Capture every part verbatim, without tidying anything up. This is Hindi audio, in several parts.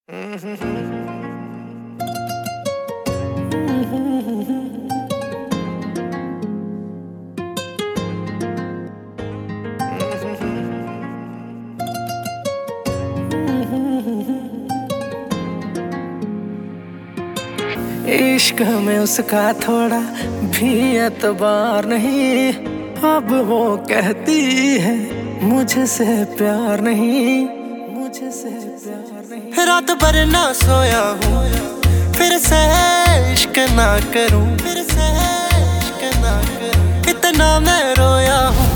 इश्क में उसका थोड़ा भी एतबार नहीं, अब वो कहती है मुझसे प्यार नहीं, मुझसे प्यार नहीं। रात भर ना सोया हूँ, फिर से इश्क ना करूँ, फिर से इश्क ना करूँ, इतना मैं रोया हूँ।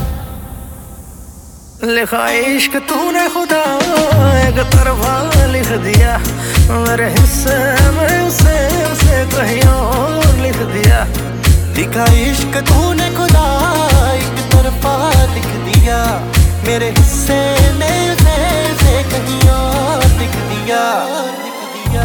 लिखा इश्क तूने खुदा एक तरफा लिख दिया, मेरे हिस्से में उसे उसे कहीं और लिख दिया। लिखा इश्क तूने खुदा एक तरफा लिख दिया, मेरे हिस्से में उसे उसे कहीं और लिख दिया, लिख दिया।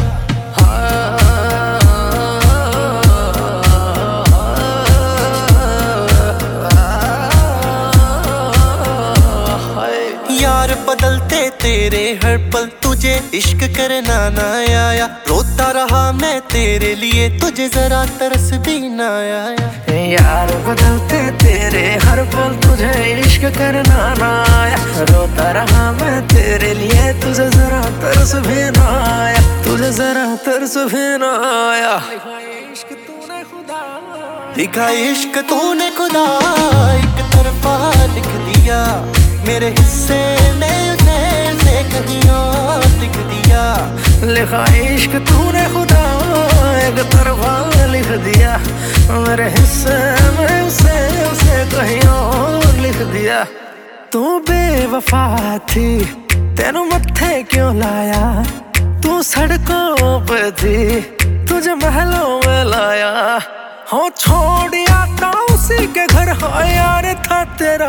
यार बदलते तेरे हर पल, तुझे इश्क करना ना आया। रोता रहा मैं तेरे लिए, तुझे जरा तरस भी ना आया। यार बदलते तेरे हर पल, तुझे इश्क करना ना आया। रोता रहा मैं तेरे लिए, तुझे जरा तरस भी ना आया, तुझे जरा तरस भी ना आया। इश्क तूने खुदा लिखा इश्क तूने खुदा एक तरफा लिख दिया, मेरे हिस्से में उसे उसे कहीं और लिख दिया। लिखा इश्क तूने खुदा एक तरफा लिख दिया, मेरे हिस्से में उसे उसे कहीं और लिख दिया। तू बेवफा थी, तेनू मत्थे क्यों लाया, तू सड़कों पे थी, तुझे महलों में लाया। हो छोड़िया तो उसी के घर, हो यार था तेरा,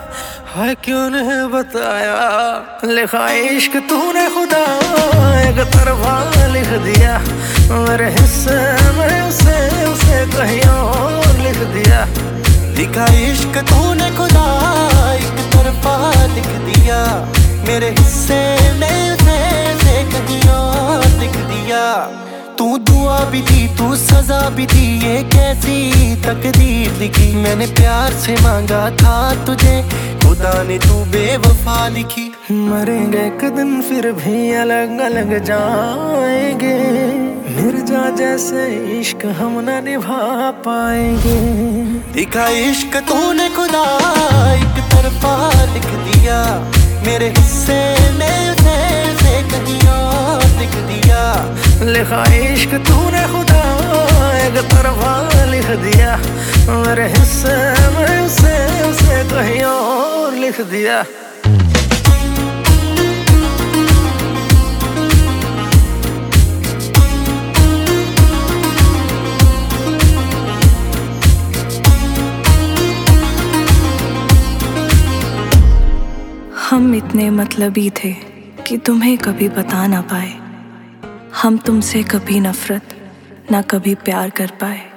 है क्यों नहीं बताया। लिखा इश्क तूने खुदा एक तरफा लिख दिया, मेरे हिस्से में उसे उसे कहीं और लिख दिया। लिखा इश्क तूने खुदा एक तरफा लिख दिया, मेरे हिस्से में उसे उसे कहीं और लिख दिया। तू दुआ भी दी, तू सजा भी दी, ये कैसी तकदीर लिखी। मैंने प्यार से मांगा था तुझे, खुदा ने तू बेवफा लिखी। मरेंगे एक दिन फिर भी अलग अलग जाएंगे, मिर्जा जैसे इश्क हम न निभा पाएंगे। लिखा इश्क तूने खुदा एक तरफा लिख दिया, मेरे हिस्से में उसे उसे कहीं और लिख दिया। लिखा इश्क तूने खुदा एक तरफा लिख दिया, मेरे हिस्से में उसे उसे कहीं और लिख दिया। हम इतने मतलबी थे कि तुम्हें कभी बता ना पाए, हम तुमसे कभी नफरत ना कभी प्यार कर पाए।